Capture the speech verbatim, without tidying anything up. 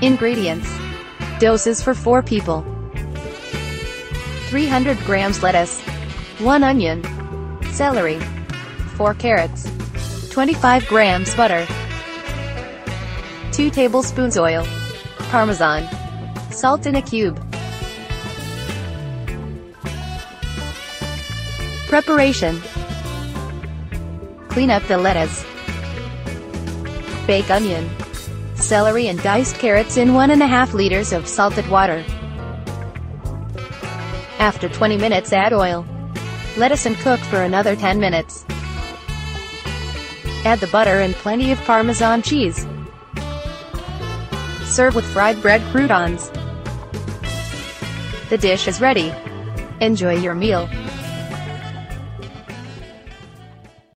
Ingredients. Doses for four people. three hundred grams lettuce, one onion, celery, four carrots, twenty-five grams butter, two tablespoons oil, Parmesan, salt in a cube. Preparation. Clean up the lettuce. Bake onion, celery and diced carrots in one and a half liters of salted water. After twenty minutes, add oil, lettuce and cook for another ten minutes. Add the butter and plenty of Parmesan cheese. Serve with fried bread croutons. The dish is ready. Enjoy your meal.